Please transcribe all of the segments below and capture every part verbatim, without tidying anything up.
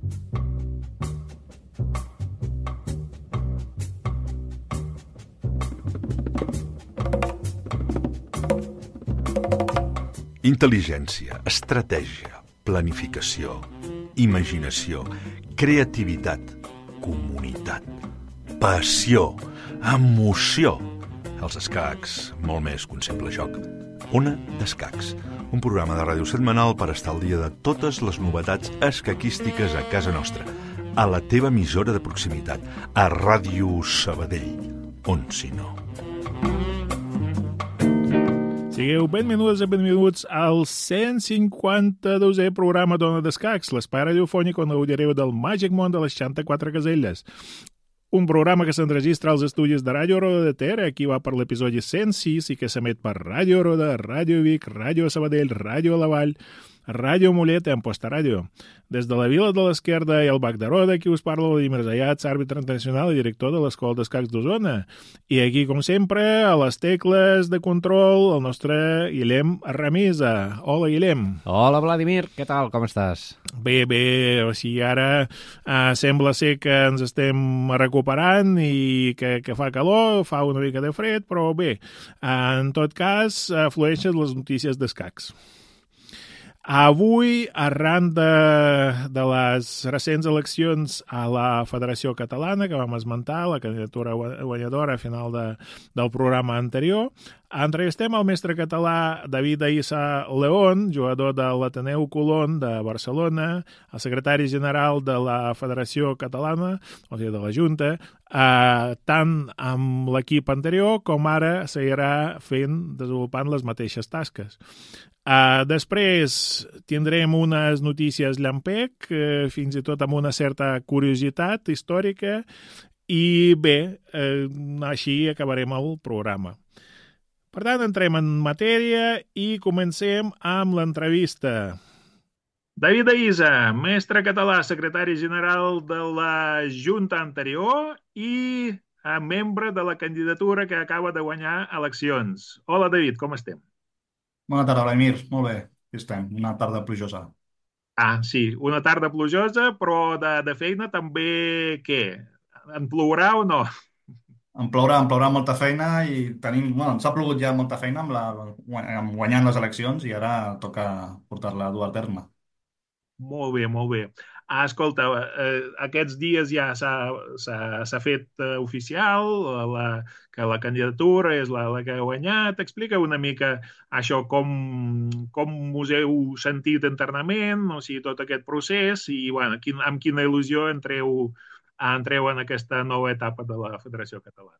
Intel·ligència, estratègia, planificació, imaginació, creativitat, comunitat, passió, emoció. Els escacs, molt més que un simple joc. Ona d'Escacs, un programa de ràdio setmanal per estar al dia de totes les novetats escaquístiques a casa nostra, a la teva emissora de proximitat, a Ràdio Sabadell, on si no. Sigueu benvinguts i benvinguts al cent cinquanta-dosè programa d'Ona d'Escacs, l'espai radiofònic on gaudireu del màgic món de les seixanta-quatre caselles. Un programa que s'enregistra als estudis de Ràdio Roda de Ter, aquí va per l'episodi cent sis i que s'emet per Ràdio Roda, Ràdio Vic, Ràdio Sabadell, Ràdio La Vall, Ràdio Mollet i Amposta Ràdio. Des de la Vila de l'Esquerda i el Bac de Roda, aquí us parla Vladimir Zayats, àrbitre internacional i director de l'Escola d'Escacs d'Osona. I aquí, com sempre, a les tecles de control, el nostre Guillem Ramisa. Hola, Guillem. Hola, Vladimir. Què tal? Com estàs? Bé, bé. O sigui, ara eh, sembla ser que ens estem recuperant i que, que fa calor, fa una mica de fred, però bé, en tot cas, flueixen les notícies d'escacs. Avui, arran de, de les recents eleccions a la Federació Catalana, que vam esmentar, la candidatura guanyadora a final de, del programa anterior, entrevistem el mestre català David Aissa León, jugador de l'Ateneu Colón de Barcelona, el secretari general de la Federació Catalana, o sigui, de la Junta, eh, tant amb l'equip anterior com ara seguirà fent, desenvolupant les mateixes tasques. Uh, després tindrem unes notícies llampec, uh, fins i tot amb una certa curiositat històrica, i bé, uh, així acabarem el programa. Per tant, entrem en matèria i comencem amb l'entrevista. David Aissa, mestre català, secretari general de la Junta anterior i uh, membre de la candidatura que acaba de guanyar eleccions. Hola, David, com estem? Bona tarda, Vladimir. Molt bé, aquí estem. Una tarda plujosa. Ah, sí, una tarda plujosa, però de, de feina també, què? En plourà o no? Em plourà, em plourà molta feina i tenim... Bueno, ens ha plogut ja molta feina amb, la, amb guanyant les eleccions i ara toca portar-la a dur a terme. Molt bé, molt bé. Ah, escolta, eh, aquests dies ja s'ha fet eh, oficial la, que la candidatura és la, la que ha guanyat. Explica una mica això, com, com us heu sentit internament, o sigui, tot aquest procés i bueno, quin, amb quina il·lusió entreu, entreu en aquesta nova etapa de la Federació Catalana.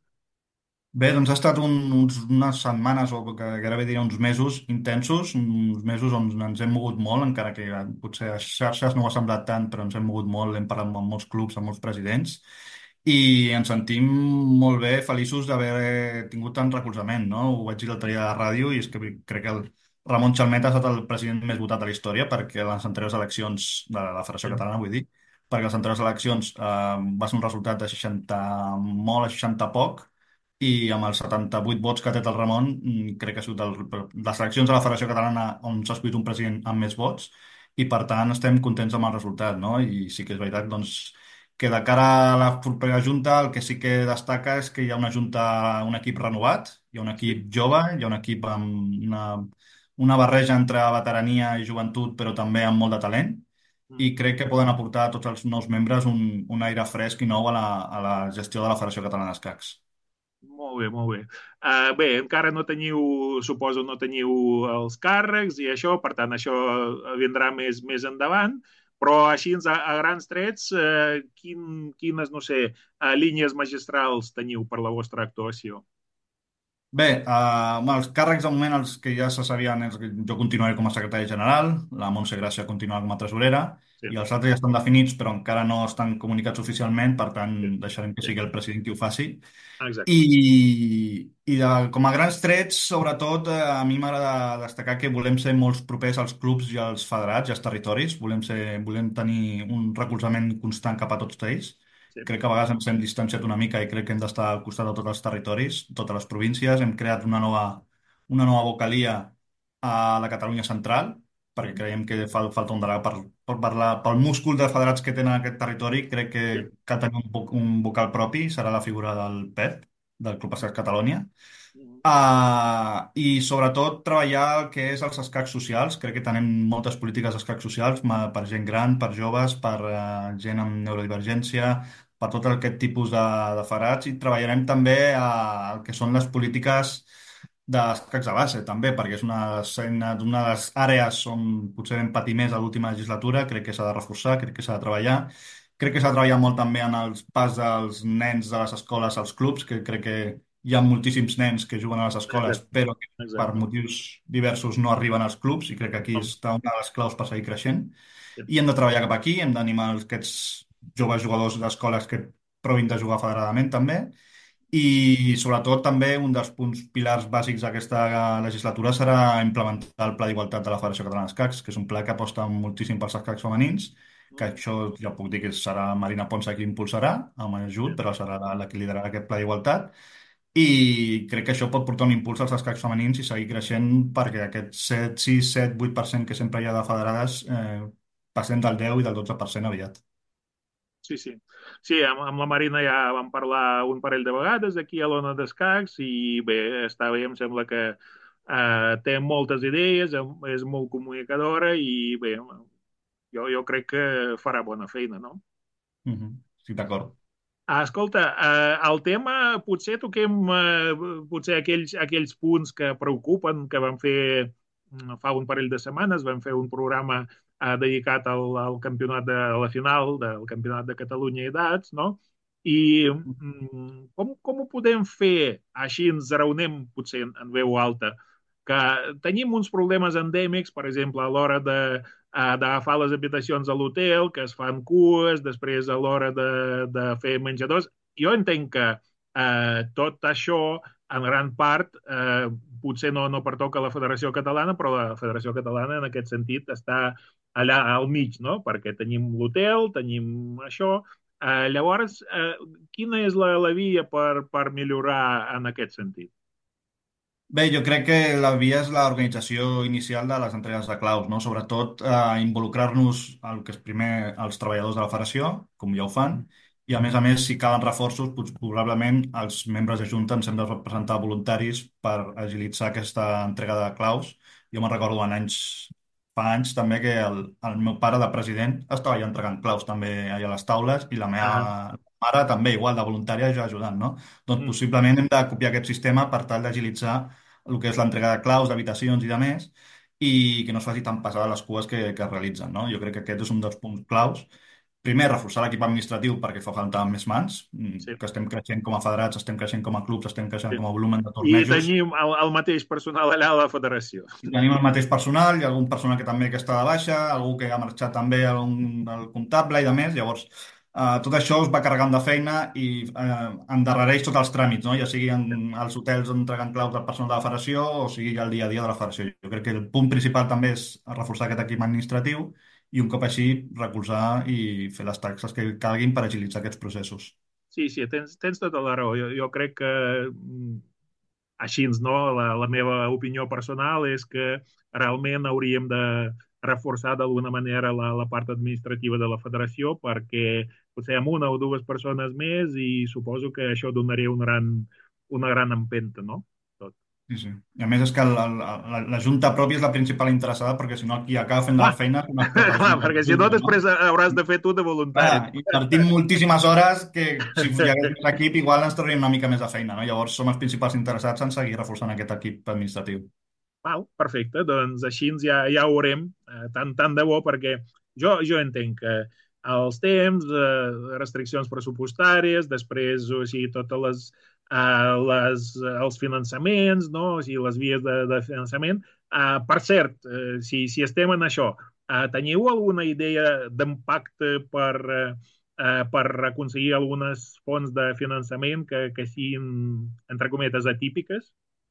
Bé, doncs ha estat un, uns, unes setmanes o que gairebé diria uns mesos intensos, uns mesos on ens hem mogut molt, encara que potser a xarxes no ho ha semblat tant, però ens hem mogut molt, hem parlat amb molts clubs, amb molts presidents, i ens sentim molt bé, feliços d'haver tingut tant recolzament, no? Ho vaig dir l'altre dia a la ràdio i és que crec que el Ramon Xalmet ha estat el president més votat de la història perquè les anteriors eleccions de la Federació Catalana, vull dir, perquè les anteriors eleccions eh, va ser un resultat de seixanta molt a seixanta poc, i amb els setanta-vuit vots que ha tret el Ramon, crec que ha sigut el, les eleccions de la Federació Catalana on s'ha escollit un president amb més vots i per tant estem contents amb el resultat, no? I sí que és veritat doncs, que de cara a la propera Junta el que sí que destaca és que hi ha una Junta, un equip renovat, hi ha un equip jove, hi ha un equip amb una, una barreja entre veterania i joventut però també amb molt de talent i crec que poden aportar a tots els nous membres un, un aire fresc i nou a la, a la gestió de la Federació Catalana d'Escacs. Molt bé, molt bé. Uh, bé, encara no teniu, suposo, no teniu els càrrecs i això, per tant, això vindrà més, més endavant, però així a, a grans trets, uh, quin, quines, no sé, uh, línies magistrals teniu per la vostra actuació? Bé, eh, els càrrecs de moment els que ja se sabien és que jo continuaré com a secretari general, la Montse Gràcia continuarà com a tresorera Sí. i els altres ja estan definits però encara no estan comunicats oficialment, per tant Sí. deixarem que Sí. sigui el president qui ho faci. Exacte. I, i de, com a grans trets, sobretot, eh, a mi m'agrada destacar que volem ser molt propers als clubs i als federats i als territoris, volem, ser, volem tenir un recolzament constant cap a tots ells. Sí. Crec que a vegades ens hem distanciat una mica i crec que hem d'estar al costat de tots els territoris, totes les províncies. Hem creat una nova, una nova vocalia a la Catalunya central, perquè creiem que fa, falta un delegat per per parlar, pel múscul de federats que tenen aquest territori, crec que Sí. cal tenir un, vo- un vocal propi, serà la figura del Pep, del Club Escacs Catalunya. Uh, I sobretot treballar el que és els escacs socials. Crec que tenim moltes polítiques d'escacs socials ma- per gent gran, per joves, per uh, gent amb neurodivergència, per tot aquest tipus de, de farats, i treballarem també uh, el que són les polítiques d'escacs de base també, perquè és una, de les eines- una de les àrees on potser vam patir més a l'última legislatura. Crec que s'ha de reforçar, crec que s'ha de treballar. Crec que s'ha de treballar molt també en els pas dels nens de les escoles als clubs, que crec que hi ha moltíssims nens que juguen a les escoles, Exacte, però que per exacte. motius diversos no arriben als clubs, i crec que aquí Com, està una de les claus per seguir creixent. sí. I hem de treballar cap aquí, hem d'animar aquests joves jugadors d'escoles que provin de jugar federadament també. I sobretot també un dels punts pilars bàsics d'aquesta legislatura serà implementar el Pla d'Igualtat de la Federació Catalana d'Escacs, que és un pla que aposta moltíssim pels escacs femenins, que això ja puc dir que serà Marina Ponsa qui impulsarà, amb ajut, però serà la, la qui liderarà aquest Pla d'Igualtat. I crec que això pot portar un impuls als escacs femenins i seguir creixent, perquè aquest set, sis, set, vuit per cent que sempre hi ha de federades eh, passem del deu i del dotze per cent aviat. Sí, sí. Sí, amb, amb la Marina ja vam parlar un parell de vegades aquí a l'Ona d'Escacs i bé, està bé, em sembla que eh, té moltes idees, em- és molt comunicadora i bé, jo, jo crec que farà bona feina, no? Mhm. Sí, d'acord. Ah, escolta, eh, el tema, potser toquem eh, potser aquells, aquells punts que preocupen, que vam fer mm, fa un parell de setmanes, vam fer un programa eh, dedicat al, al campionat de a la final del Campionat de Catalunya Edats, no? I mm, com, com ho podem fer? Així ens reunem potser en, en veu alta, que tenim uns problemes endèmics, per exemple, a l'hora de eh, d'agafar les habitacions a l'hotel, que es fan cues, després a l'hora de, de fer menjadors. Jo entenc que eh, tot això, en gran part, eh, potser no, no pertoca a la Federació Catalana, però la Federació Catalana en aquest sentit està allà al mig, no? Perquè tenim l'hotel, tenim això. Eh, llavors, eh, quina és la, la via per, per millorar en aquest sentit? Bé, jo crec que la via és l'organització inicial de les entregues de claus, no? Sobretot eh, involucrar-nos el que és primer els treballadors de la federació, com ja ho fan, i a més a més, si calen reforços, doncs, probablement els membres de Junta ens hem de presentar voluntaris per agilitzar aquesta entrega de claus. Jo me'n recordo en anys, fa anys també, que el, el meu pare de president estava ja entregant claus també allà a les taules, i la Ah, meva mare també, igual, de voluntària, ja ajudant, no? Doncs mm, possiblement hem de copiar aquest sistema per tal d'agilitzar el que és l'entrega de claus, d'habitacions i de més, i que no es faci tan pesada les cues que, que es realitzen, no? Jo crec que aquest és un dels punts claus. Primer, reforçar l'equip administratiu perquè fa falta més mans, mm, sí, que estem creixent com a federats, estem creixent com a clubs, estem creixent sí. com a volumen de I tornejos, tenim el, el mateix personal allà a la federació. i tenim el mateix personal, hi ha algun personal que també que està de baixa, algú que ha marxat també al, al comptable i de més. Llavors eh, tot això es va carregant de feina i eh, endarrereix tots els tràmits, no? Ja sigui en els hotels entregant claus del personal de la federació o sigui ja el dia a dia de la federació. Jo crec que el punt principal també és reforçar aquest equip administratiu i un cop així recolzar i fer les taxes que calguin per agilitzar aquests processos. Sí, sí, tens, tens tota la raó. Jo, jo crec que mm, així, no? La, la meva opinió personal és que realment hauríem de reforçar d'alguna manera la, la part administrativa de la federació perquè potser amb una o dues persones més i suposo que això donaria un gran, una gran empenta, no? Tot. Sí, sí. I a més és que el, el, la, la Junta pròpia és la principal interessada, perquè si no qui acaba fent la Clar, feina són els propers clar, membres perquè de si no Junta, no? després hauràs de fer tu de voluntari. Clar, invertim moltíssimes hores que si hi hagués més equip igual ens trauríem una mica més de feina, no? Llavors som els principals interessats en seguir reforçant aquest equip administratiu. Val, perfecte, doncs així ja, ja ho veurem, eh, tant, tant de bo, perquè jo, jo entenc que els temps, eh, restriccions pressupostàries, després o sigui, totes les, eh, les, els finançaments, no? O sigui, les vies de, de finançament. Eh, per cert, eh, si, si estem en això, eh, teniu alguna idea d'impacte per, eh, eh, per aconseguir algunes fonts de finançament que, que siguin, entre cometes, atípiques?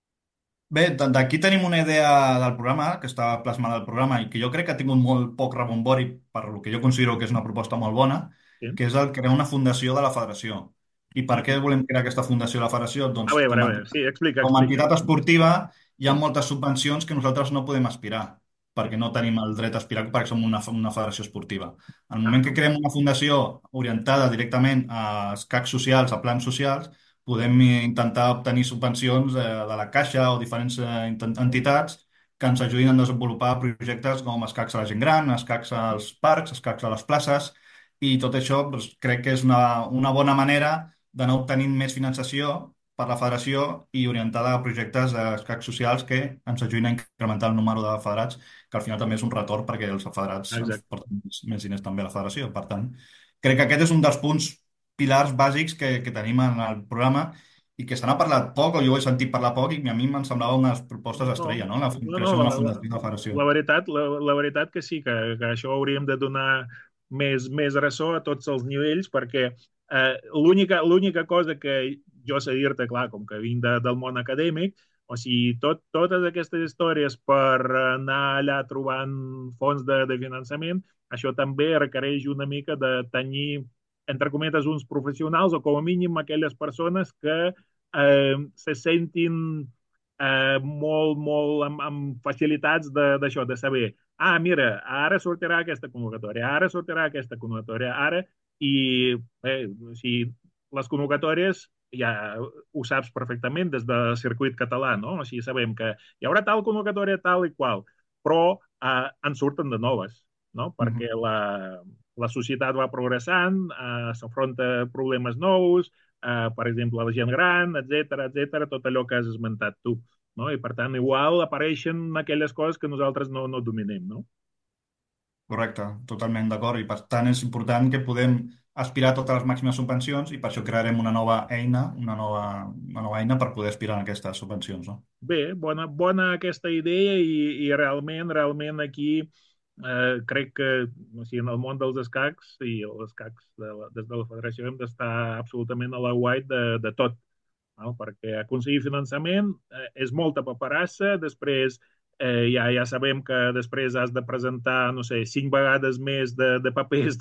Bé, d- d'aquí tenim una idea del programa, que està plasmada al programa i que jo crec que ha tingut molt poc rebombori per lo que jo considero que és una proposta molt bona, Sí. que és el crear una fundació de la federació. I per què volem crear aquesta fundació de la federació? A Doncs veure, com a a, veure, sí, explica, com a explica. entitat esportiva hi ha moltes subvencions que nosaltres no podem aspirar. perquè no tenim el dret a aspirar perquè som una, una federació esportiva. En el Ah, moment que creem una fundació orientada directament a CACs socials, a plans socials, podem intentar obtenir subvencions de, de la Caixa o diferents eh, ent- entitats que ens ajudin a desenvolupar projectes com els CACs a la gent gran, els CACs als parcs, els CACs a les places, i tot això doncs, crec que és una, una bona manera d'anar obtenint més finançació per la federació i orientada a projectes de CACs socials que ens ajudin a incrementar el número de federats, que al final també és un retorn perquè els federats ens exacte. porten més, més diners també a la federació. Per tant, crec que aquest és un dels punts pilars bàsics que, que tenim en el programa i que se n'ha parlat poc, o jo he sentit parlar poc, i a mi me'n semblava unes propostes No, estrella, no? La no, no, creació la, d'una la, fundació de la federació. la veritat, la, la veritat que sí, que, que això hauríem de donar més, més ressò a tots els nivells, perquè eh, l'única l'única cosa que jo sé dir-te, clar, com que vinc de, del món acadèmic, o sigui, tot, totes aquestes històries per anar allà trobant fons de, de finançament, això també requereix una mica de tenir, entre cometes, uns professionals, o com a mínim aquelles persones que eh, se sentin eh, molt, molt amb, amb facilitats d'això, de, de saber, ah, mira, ara sortirà aquesta convocatòria, ara sortirà aquesta convocatòria, ara, i eh, o sigui, les convocatòries ja ho saps perfectament des del circuit català, no? O sigui, sabem que hi haurà tal convocatòria tal i qual, però eh, en surten de noves, no? Mhm. Perquè la, la societat va progressant, eh, s'afronta problemes nous, eh, per exemple, la gent gran, etc etc, tot allò que has esmentat tu. No? I per tant, igual apareixen aquelles coses que nosaltres no, no dominem, no? Correcte, totalment d'acord. I per tant és important que podem aspirar a totes les màximes subvencions i per això crearem una nova eina, una nova, una nova eina per poder aspirar a aquestes subvencions, no? Bé, bona, bona aquesta idea i, i realment, realment aquí eh, crec que o sigui, en el món dels escacs i els escacs de la, des de la federació hem d'estar absolutament a la guait de, de tot, no? Perquè aconseguir finançament eh, és molta paperassa, després eh, ja, ja sabem que després has de presentar, no sé, cinc vegades més de, de papers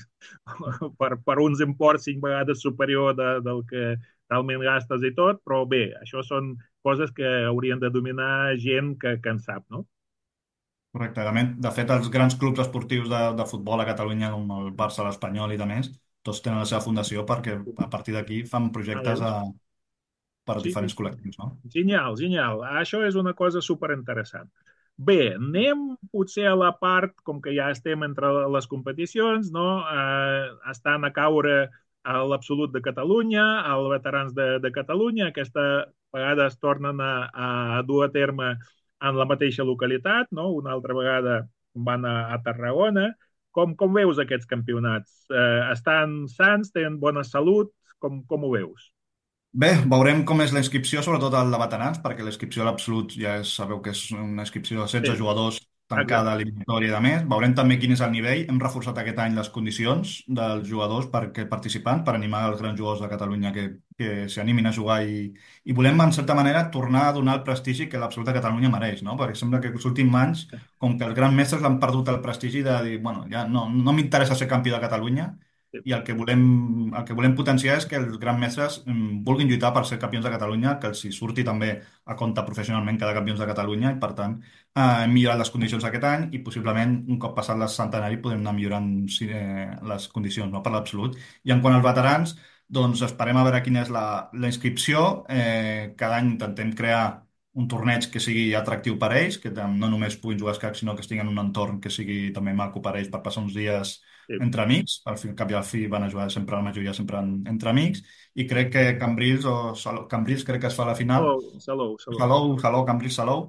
per, per uns imports cinc vegades superior de, del que realment gastes i tot, però bé, això són coses que haurien de dominar gent que, que en sap, no? Correcte. De fet, de fet, els grans clubs esportius de, de futbol a Catalunya, com el Barça, l'Espanyol i de més, tots tenen la seva fundació perquè a partir d'aquí fan Ah, projectes a, veus? per a Sí, sí, diferents sí. col·lectius, no? Genial, genial. Això és una cosa superinteressant. Bé, anem potser a la part, com que ja estem entre les competicions, no? Eh, estan a caure a l'Absolut de Catalunya, al Veterans de, de Catalunya. Aquesta vegada es tornen a, a dur a terme en la mateixa localitat, no? Una altra vegada van a, a Tarragona. Com, com veus aquests campionats? Eh, estan sants, tenen bona salut? Com, com ho veus? Bé, veurem com és la inscripció, sobretot el de veterans, perquè la inscripció a l'Absolut ja és, sabeu que és una inscripció de Sí, setze jugadors tancada, exacte. eliminatòria i de més. Veurem també quin és el nivell. Hem reforçat aquest any les condicions dels jugadors perquè participants, per animar els grans jugadors de Catalunya que, que s'hi animin a jugar i, i volem, en certa manera, tornar a donar el prestigi que l'Absolut de Catalunya mereix, no? Perquè sembla que els últims anys, com que els grans mestres l'han perdut el prestigi de dir, bueno, ja no, no m'interessa ser campió de Catalunya, Sí. i el que volem, el que volem potenciar és que els grans mestres mm, vulguin lluitar per ser campions de Catalunya, que els hi surti també a compte professionalment cada campions de Catalunya i per tant eh, hem millorat les condicions aquest any i possiblement un cop passat el centenari podem anar millorant sí, eh, les condicions, no, per l'absolut. I en quant als veterans, doncs esperem a veure quina és la, la inscripció. Eh, cada any intentem crear un torneig que sigui atractiu per a ells, que no només puguin jugar a escacs, sinó que estiguin en un entorn que sigui també maco per a ells per passar uns dies Sí. entre amics. Al fi, al cap i al fi van a jugar sempre, la majoria sempre en, entre amics. I crec que Cambrils o Salou, Cambrils crec que es fa a la final. Salou, Salou, Salou. Salou, Salou, Cambrils, Salou.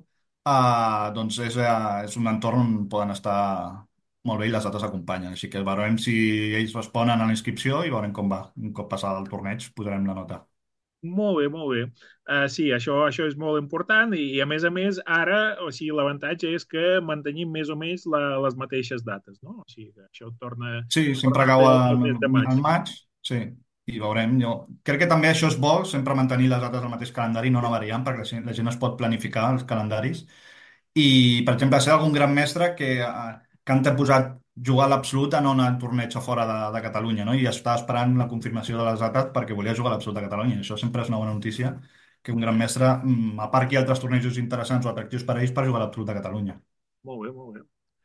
Uh, doncs és, uh, és un entorn on poden estar molt bé i les dates acompanyen. Així que veurem si ells responen a la inscripció i veurem com va. Un cop passat el torneig posarem la nota. Molt bé, molt bé. Uh, sí, això, això és molt important i, i a més a més ara, o sigui, l'avantatge és que mantenim més o menys la, les mateixes dates, no? O sigui, que això torna, Sí, sempre torna a cau ser al, el mes de maig. al maig, sí, i veurem. Jo crec que també això és bo, sempre mantenir les dates al mateix calendari, no anar variant, perquè la gent, la gent es pot planificar els calendaris. I, per exemple, ser algun gran mestre que, eh, que han posat jugar a l'Absolut en un torneig a fora de, de Catalunya, no? I està esperant la confirmació de les dates perquè volia jugar a l'Absolut de Catalunya. Això sempre és una bona notícia, que un gran mestre mm, aparqui altres tornejos interessants o atractius per a ells per jugar a l'Absolut de Catalunya. Molt bé, molt bé.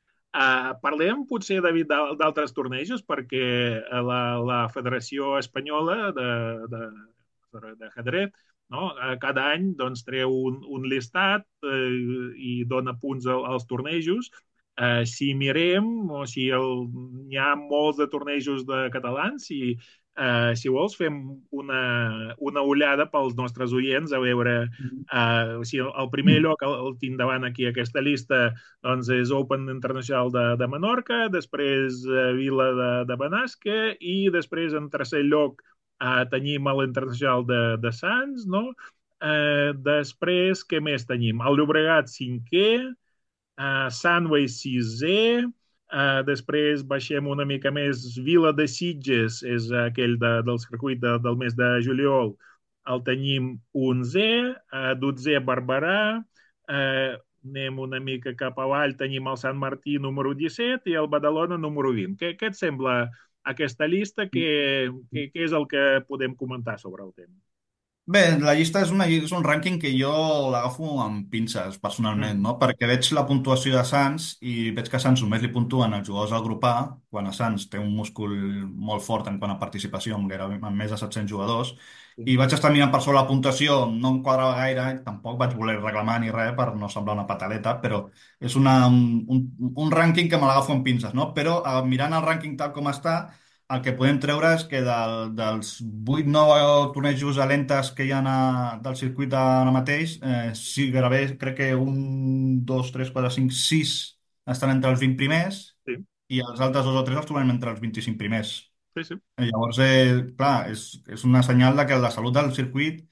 Uh, parlem potser, David, d'al- d'altres tornejos, perquè eh, la, la Federació Espanyola de, de, de Ajedrez, no? Eh, cada any doncs, treu un, un listat eh, i dona punts al- als tornejos. Eh, si mirem, o si el, hi ha molts de tornejos de catalans, si, eh, si vols fem una, una ullada pels nostres oients a veure Mhm. eh, o sigui, el, el primer lloc el, el tinc davant aquí, aquesta llista doncs és Open Internacional de, de Menorca, després eh, Vila de, de Benasque i després en tercer lloc eh, tenim l'Internacional de, de Sants, no? Eh, després, què més tenim? El Llobregat cinquè, eh, Sandway sisè, eh, després baixem una mica més, Vila de Sitges, és aquell de, del circuit de, del mes de juliol, el tenim onzè, eh, dotzè Barberà, eh, anem una mica cap avall, tenim el Sant Martí número disset i el Badalona número vint. Què, què et sembla aquesta llista? Què, què, què és el que podem comentar sobre el tema? Bé, la llista és, una, és un rànquing que jo l'agafo amb pinces, personalment, Mm, no? Perquè veig la puntuació de Sants i veig que a Sants només li puntuen els jugadors del grup A, quan a Sants té un múscul molt fort en quant a participació, amb, gairebé, amb més de set-cents jugadors, sí, i vaig estar mirant per sobre la puntuació, no em quadrava gaire, tampoc vaig voler reclamar ni res per no semblar una pataleta, però és una, un, un, un rànquing que me l'agafo amb pinces, no? Però eh, mirant el rànquing tal com està, el que podem treure és que del, dels vuit nou tornejos a lentes que hi ha a, del circuit ara mateix, eh, sí, gairebé crec que un, dos, tres, quatre, cinc, sis estan entre els vint primers sí, i els altres dos o tres els trobem entre els vint-i-cinc primers. sí, sí. Eh, Llavors, eh, clar, és, és una senyal de que la salut del circuit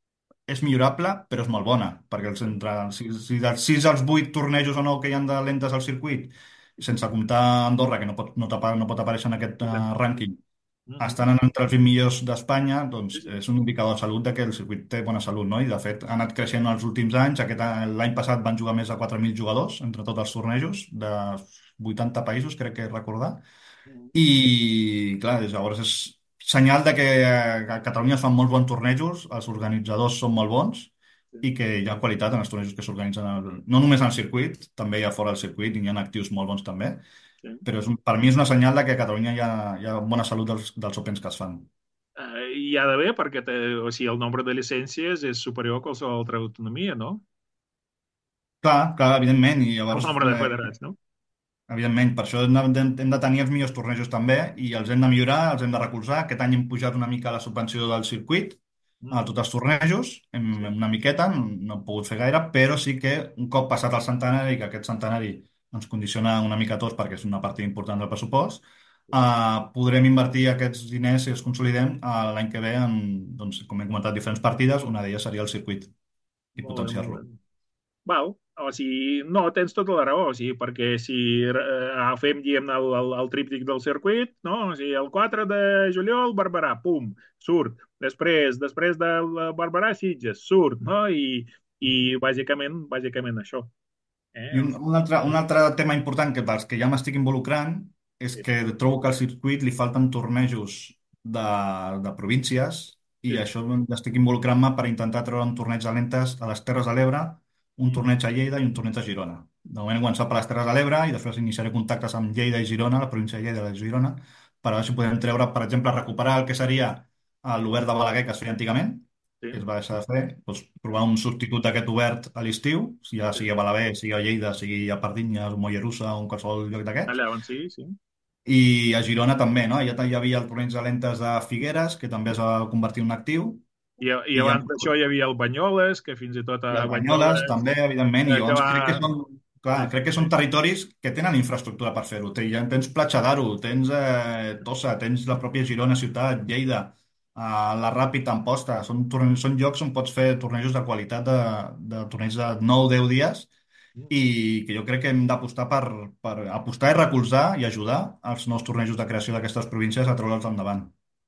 és millorable, però és molt bona, perquè els Mm, entre, si, si dels sis als vuit tornejos o nou que hi ha de lentes al circuit, sense comptar Andorra, que no pot, no, tapa, no pot aparèixer en aquest uh, exacte. rànquing, Mhm, estan entre els vint millors d'Espanya, sí, doncs sí. és un indicador de salut de que el circuit té bona salut, no? I de fet ha anat creixent els últims anys. Aquest any- l'any passat van jugar més de quatre mil jugadors entre tots els tornejos de vuitanta països, crec que recordar. Mhm, I clar, llavors és senyal de que a Catalunya es fan molts bons tornejos, els organitzadors són molt bons sí, i que hi ha qualitat en els tornejos que s'organitzen, al- no només en el circuit, també hi ha fora del circuit i hi ha actius molt bons també, sí. però és un, per mi és una senyal de que a Catalunya hi ha, hi ha bona salut dels, dels Opens que es fan. Eh, hi ha d'haver perquè té, o sigui, el nombre de llicències és superior a qualsevol altra autonomia, no? Clar, clar, evidentment, i El llavors, nombre de eh, federats, no? evidentment, per això hem de, hem de tenir els millors tornejos també i els hem de millorar, els hem de recolzar. Aquest any hem pujat una mica la subvenció del circuit a Mhm, tots els tornejos, hem, sí, una miqueta, no hem pogut fer gaire, però sí que un cop passat el centenari, que aquest centenari ens condiciona una mica a tots perquè és una part important del pressupost, sí. eh, podrem invertir aquests diners si els consolidem eh, l'any que ve en, doncs, com he comentat, diferents partides, una d'elles seria el circuit i Molt bé, molt potenciar-lo. bé. Val, o sigui, no, tens tota la raó, o sigui, perquè si eh, agafem, diguem, el, el, el tríptic del circuit, no? O sigui, el quatre de juliol, Barberà, pum, surt. Després, després del Barberà, Sitges, surt, no? I, i bàsicament, bàsicament això. Eh? I un, un, altre, un altre tema important que pels que ja m'estic involucrant és Sí, que trobo que al circuit li falten tornejos de, de províncies i sí. això estic involucrant-me per intentar treure un torneig de lentes a les Terres de l'Ebre, un Mm, torneig a Lleida i un torneig a Girona. De moment he començat per les Terres de l'Ebre i després iniciaré contactes amb Lleida i Girona, la província de Lleida i de Girona, per veure si podem treure, per exemple, recuperar el que seria l'Obert de Balaguer que es feia antigament, sí, que es va deixar de fer, doncs, trobar un substitut d'aquest obert a l'estiu, si ja sí. sigui a Balaguer, sigui a Lleida, sigui a Pardinyes, Mollerussa o en qualsevol lloc d'aquests. Allà on sí, sí. I a Girona també, no? Ja hi havia el torneig de lentes de Figueres, que també es va convertir en un actiu, I, i i, ja, abans d'això hi havia el Banyoles, que fins i tot i a el Banyoles Banyoles també, evidentment, i eh, que llavors va... crec que són, clar, Sí, crec que són territoris que tenen infraestructura per fer-ho. Te- ja Tens Platja d'Aro, tens eh, Tossa, tens la pròpia Girona ciutat, Lleida, eh, la Ràpita, Amposta, són, torne- són llocs on pots fer tornejos de qualitat de, de torneigs de nou deu dies sí. i que jo crec que hem d'apostar per, per apostar i recolzar i ajudar els nous tornejos de creació d'aquestes províncies a treure'ls endavant.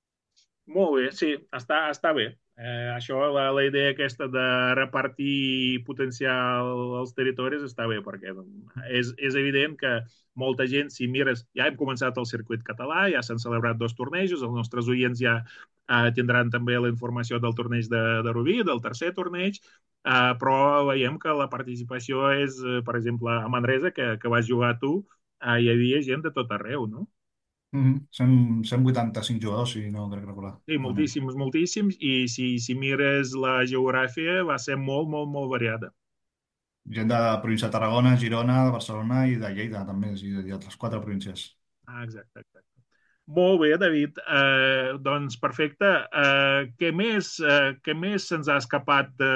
Molt bé, sí, està, està bé. Eh, això, la, la idea aquesta de repartir i potenciar els territoris està bé, perquè és, és evident que molta gent, si mires, ja hem començat el circuit català, ja s'han celebrat dos tornejos, els nostres oients ja eh, tindran també la informació del torneig de, de Rubí, del tercer torneig, uh, però veiem que la participació és, uh, per exemple, a Manresa, que, que vas jugar tu, uh, hi havia gent de tot arreu, no? Mhm. cent, cent vuitanta-cinc jugadors, si no crec recordar. Sí, Malament. moltíssims, moltíssims, i si, si mires la geografia va ser molt, molt, molt variada. Gent de la província de Tarragona, Girona, de Barcelona i de Lleida, també, i d'altres quatre províncies. Ah, exacte, exacte. Molt bé, David. Eh, doncs perfecte. Eh, què més, eh, què més se'ns ha escapat de,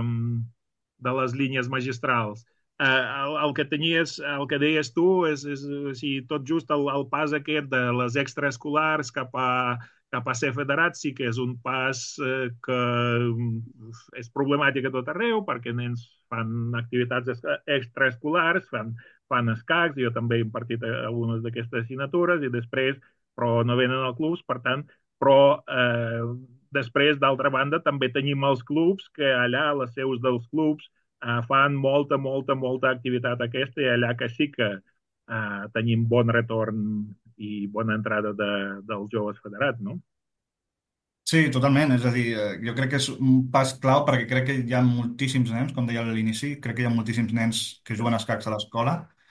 de les línies magistrals? Eh, el, el que tenies, el que deies tu és, és o sigui, tot just el, el pas aquest de les extraescolars cap a, cap a ser federat sí que és un pas eh, que uf, és problemàtic a tot arreu perquè nens fan activitats extraescolars, fan, fan escacs, jo també he impartit algunes d'aquestes assignatures i després però no venen als clubs, per tant, però eh, després, d'altra banda, també tenim els clubs que allà, a les seus dels clubs, eh, fan molta, molta, molta activitat aquesta i allà que sí que eh, tenim bon retorn i bona entrada de, dels joves federats, no? Sí, totalment. És a dir, eh, jo crec que és un pas clau perquè crec que hi ha moltíssims nens, com deia a l'inici, crec que hi ha moltíssims nens que juguen a escacs a l'escola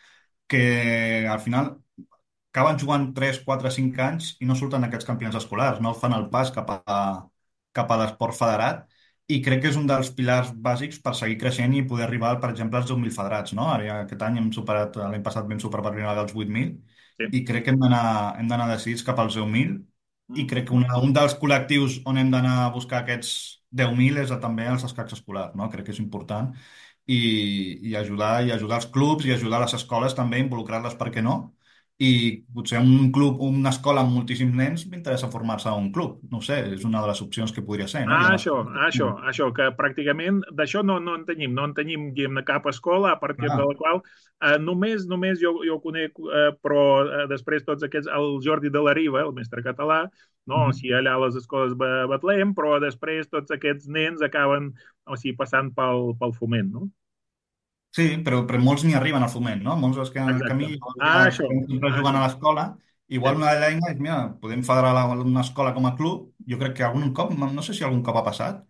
que al final acaben jugant tres, quatre, cinc anys i no surten aquests campions escolars, no fan el pas cap a, cap a l'esport federat i crec que és un dels pilars bàsics per seguir creixent i poder arribar, per exemple, als deu mil federats, no? Ara ja aquest any hem superat, l'any passat vam superar per primera vegada els vuit mil Sí. i crec que hem d'anar hem d'anar decidits cap als deu mil i Mm. crec que una, un dels col·lectius on hem d'anar a buscar aquests deu mil és a, també els escacs escolars, no? Crec que és important i, i ajudar i ajudar els clubs i ajudar les escoles també, involucrar-les, per què no? I potser un club, una escola amb moltíssims nens m'interessa formar-se a un club. No ho sé, és una de les opcions que podria ser, no? Hi Ah, ha això, escoles... això, això, que pràcticament d'això no, no en tenim, no en tenim diguem cap escola a partir de Ah, la qual eh, només, només jo, jo conec, eh, però eh, després tots aquests, el Jordi de la Riva, el mestre català, no, o mhm. sigui, allà a les escoles de Betlem, però després tots aquests nens acaben, o sigui, passant pel, pel foment, no? Sí, però, però molts n'hi arriben al foment, no? Molts es queden en el camí Exacte. i llavors ja Ah, això, acabem sempre ah, jugant això. a l'escola. Sí, Igual una de les eines és, mira, podem federar la- una escola com a club. Jo crec que algun cop, no sé si algun cop ha passat,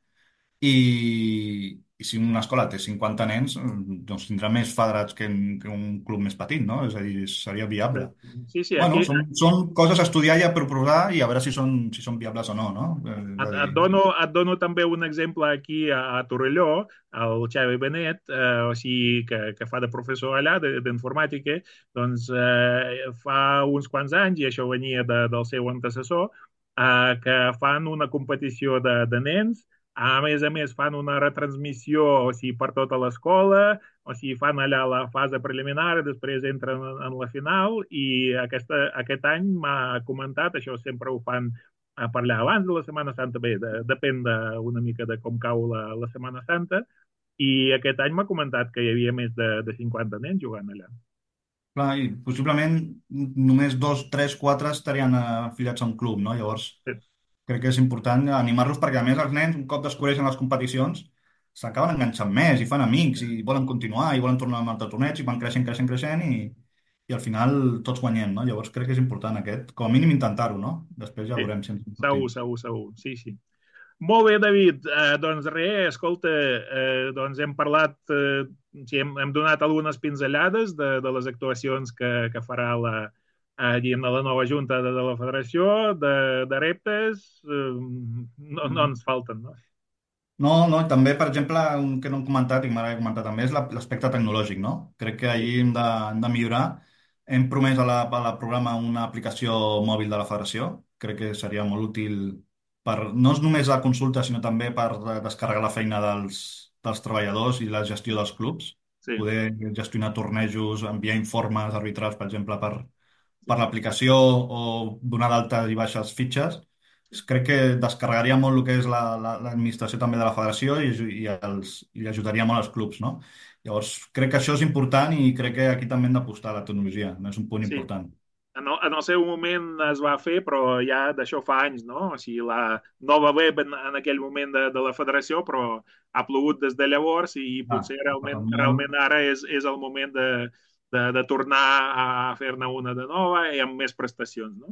i, i si una escola té cinquanta nens, doncs tindrà més federats que, en- que un club més petit, no? És a dir, seria viable. sí, sí, Bueno, aquí, són, són coses a estudiar i a proposar i a veure si són, si són viables o no, no? Eh, És Et, a et, dir, dono, et dono també un exemple aquí a, a Torelló, el Xavi Benet, eh, o sigui, que, que fa de professor allà de- d'informàtica, doncs eh, fa uns quants anys, i això venia de, del seu antecessor, eh, que fan una competició de, de nens, a més a més fan una retransmissió o sigui, per tota l'escola, o sigui, fan allà la fase preliminar, després entren en, en la final, i aquesta, aquest any m'ha comentat, això sempre ho fan a parlar abans de la Setmana Santa, bé, de, depèn de, una mica de com cau la, la Setmana Santa, i aquest any m'ha comentat que hi havia més de, de cinquanta nens jugant allà. clar, i possiblement només dos, tres, quatre estarien eh, afiliats a un club, no? Llavors, Sí, crec que és important animar-los perquè, a més, els nens, un cop descobreixen les competicions, s'acaben enganxant més i fan amics i volen continuar i volen tornar a un altre torneig i van creixent, creixent, creixent i, i al final tots guanyem, no? Llavors crec que és important aquest, com a mínim intentar-ho, no? Després ja sí, veurem si ens en segur, sortim. segur, segur, sí, sí. Molt bé, David. Eh, doncs res, escolta, eh, doncs hem parlat, eh, sí, hem, hem donat algunes pinzellades de, de les actuacions que, que farà la, eh, diguem, la nova junta de, de la federació, de, de reptes, eh, no, no ens falten, no? No, no, també, per exemple, un que no hem comentat i que m'agradaria comentar també és la- l'aspecte tecnològic, no? Crec que Sí, allí hem de, hem de millorar. Hem promès a la, a la programa una aplicació mòbil de la federació. Crec que seria molt útil per, no és només la consulta, sinó també per eh, descarregar la feina dels, dels treballadors i la gestió dels clubs. sí, Poder gestionar tornejos, enviar informes arbitrals, per exemple, per, per sí. l'aplicació o donar d'altes i baixes fitxes. Crec que descarregaria molt el que és la- la- l'administració també de la federació i, aju- i, els, i ajudaria molt als clubs, no? Llavors, crec que això és important i crec que aquí també hem d'apostar a la tecnologia, no és un punt Sí, important. en el, en el seu moment es va fer, però ja d'això fa anys, no? O sigui, la nova web en, en aquell moment de, de la federació, però ha plogut des de llavors i Ah, potser ha passat realment, molt. realment ara és, és el moment de, de, de tornar a fer-ne una de nova i amb més prestacions, no?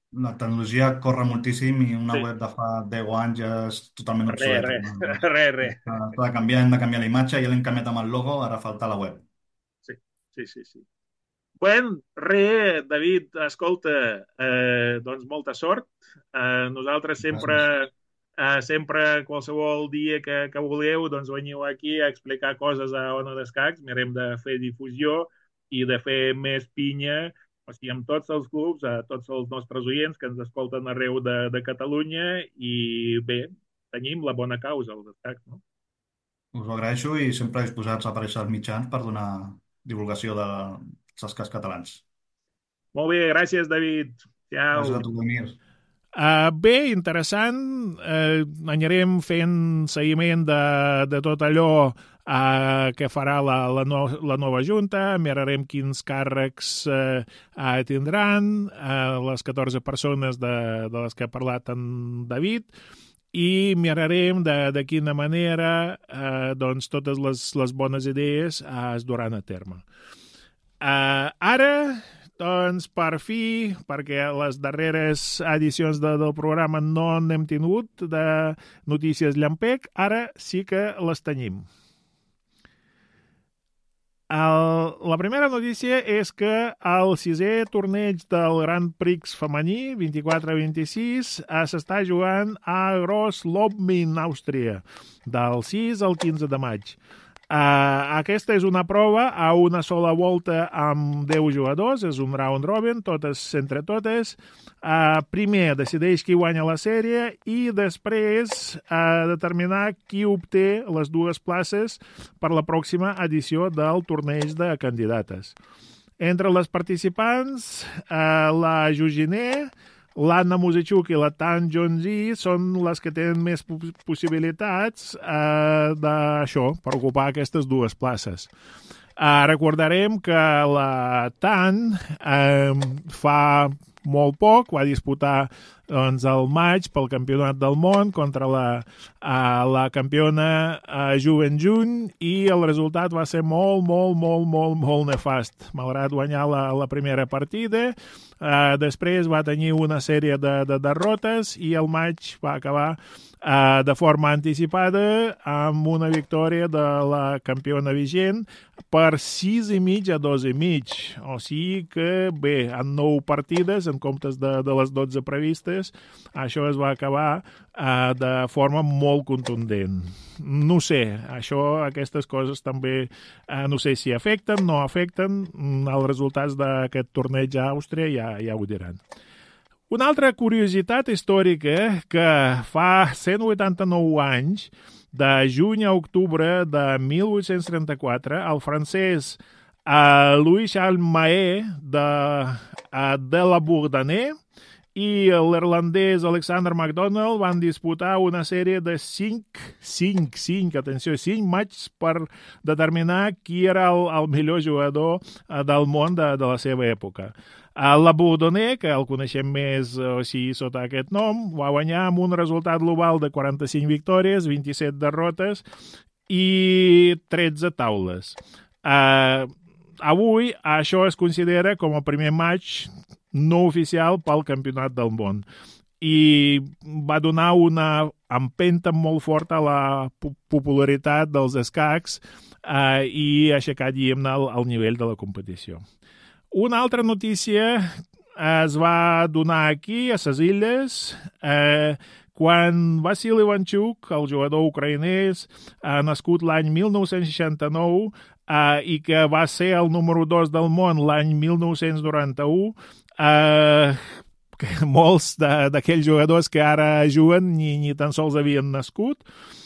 La tecnologia corre moltíssim i una Sí, web de fa deu anys ja és totalment res, obsoleta. res, No? res, res. Està de canviar, hem de canviar la imatge, ja l'hem canviat amb el logo, ara falta la web. Sí, sí, sí, sí. Bueno, re, David, escolta, eh, doncs molta sort. Eh, nosaltres sempre, Gràcies. eh, sempre, qualsevol dia que, que vulgueu, doncs veniu aquí a explicar coses a Ona d'Escacs, mirem de fer difusió i de fer més pinya, o sigui, amb tots els clubs, a tots els nostres oients que ens escolten arreu de, de Catalunya i bé, tenim la bona causa, els escacs, no? Us ho agraeixo i sempre disposats a aparèixer als mitjans per donar divulgació dels escacs catalans. Molt bé, gràcies, David. Gràcies Ciao. a tu, Emir. Uh, bé, interessant. Uh, anirem fent seguiment de, de tot allò uh, que farà la, la, no, la nova Junta, mirarem quins càrrecs uh, uh, tindran, uh, les catorze persones de, de les que ha parlat en David, i mirarem de, de quina manera uh, doncs, totes les, les bones idees uh, es duran a terme. Uh, ara... Doncs per fi, perquè les darreres edicions de, del programa no n'hem tingut de notícies llampec, ara sí que les tenim. El, la primera notícia és que el sisè torneig del Grand Prix femení, vint-i-quatre vint-i-sis, s'està jugant a Gross-Lobmin, Àustria, del sis al quinze de maig. Uh, aquesta és una prova a una sola volta amb deu jugadors, és un round robin, totes entre totes. Uh, primer decideix qui guanya la sèrie i després uh, determinar qui obté les dues places per la pròxima edició del torneig de candidates. Entre les participants, uh, la Juginé, l'Anna Musichuk i la Tan Jonzi són les que tenen més possibilitats eh, d'això, per ocupar aquestes dues places. Eh, recordarem que la Tan eh, fa molt poc va disputar doncs, el maig pel campionat del món contra la, uh, la campiona uh, Juven Jun i el resultat va ser molt, molt, molt, molt, molt nefast. Malgrat guanyar la, la primera partida, uh, després va tenir una sèrie de, de derrotes i el maig va acabar uh, de forma anticipada amb una victòria de la campiona vigent per sis i mig a dos i mig. O sigui que, bé, en nou partides, en comptes de, de les dotze previstes, això es va acabar uh, de forma molt contundent. No sé, això, aquestes coses també, uh, no sé si afecten, no afecten, els resultats d'aquest torneig a Àustria ja, ja ho diran. Una altra curiositat històrica que fa cent vuitanta-nou anys, de juny a octubre de mil vuit-cents trenta-quatre, el francès uh, Louis Charles Mahé de, uh, de la Bourdonnais i l'irlandès Alexander MacDonald van disputar una sèrie de cinc, cinc, cinc, atenció, cinc matxs per determinar qui era el, el millor jugador uh, del món de, de la seva època. La Bourdonnais, que el coneixem més o sigui, sota aquest nom, va guanyar amb un resultat global de quaranta-cinc victòries, vint-i-set derrotes i tretze taules. Uh, avui això es considera com el primer match no oficial pel campionat del món i va donar una empenta molt forta a la popularitat dels escacs uh, i aixecar diguem, el, el nivell de la competició. Una altra notícia es va donar aquí, a les Illes, eh, quan Vasil Ivanchuk, el jugador ucraïnès, eh, nascut l'any mil nou-cents seixanta-nou eh, i que va ser el número dos del món l'any mil nou-cents noranta-u, eh, que molts d'aquells jugadors que ara juguen ni, ni tan sols havien nascut,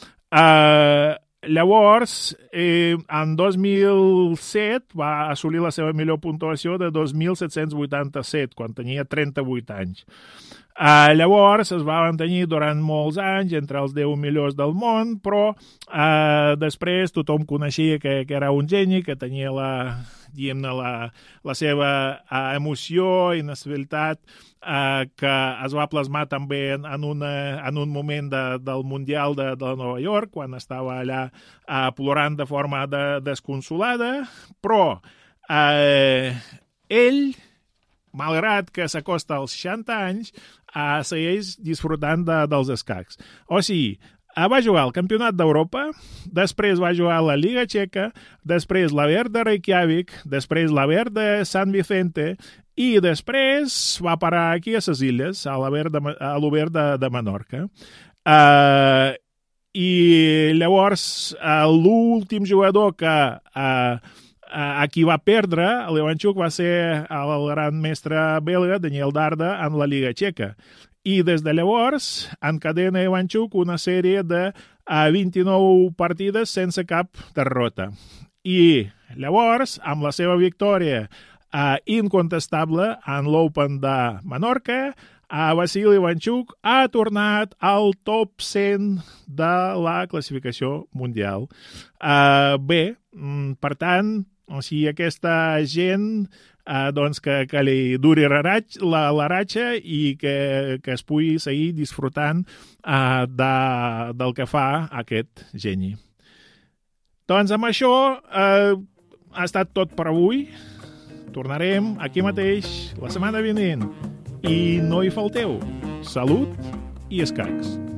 eh, llavors, eh, en dos mil set va assolir la seva millor puntuació de dos mil set-cents vuitanta-set, quan tenia trenta-vuit anys. Eh, llavors es va mantenir durant molts anys entre els deu millors del món, però eh, després tothom coneixia que, que era un geni, que tenia la, diguem-ne, la, la seva eh, emoció i necessitat eh, que es va plasmar també en, en, una, en un moment de, del Mundial de, de Nova York, quan estava allà eh, plorant de forma de, desconsolada, però eh, ell malgrat que s'acosta als seixanta anys, uh, segueix disfrutant de, dels escacs. O sigui, uh, va jugar al Campionat d'Europa, després va jugar a la Lliga Txeca, després l'Aber de Reykjavik, després l'Aber de Sant Vicente i després va parar aquí a les Illes, a l'Aber de, a l'Aber de, de Menorca. Uh, I llavors uh, l'últim jugador que... Uh, a qui va perdre, l'Ivanchuk va ser el gran mestre belga, Daniel Darda, en la Lliga Txeca. I des de llavors encadena Ivanchuk una sèrie de uh, vint-i-nou partides sense cap derrota. I llavors, amb la seva victòria uh, incontestable en l'Open de Menorca, uh, Vasili Ivanchuk ha tornat al top cent de la classificació mundial. Uh, bé, per tant, o sigui, aquesta gent eh, doncs que, que li duri la, la ratxa i que, que es pugui seguir disfrutant eh, de, del que fa aquest geni. Doncs amb això eh, ha estat tot per avui. Tornarem aquí mateix la setmana vinent. I no hi falteu. Salut i escacs.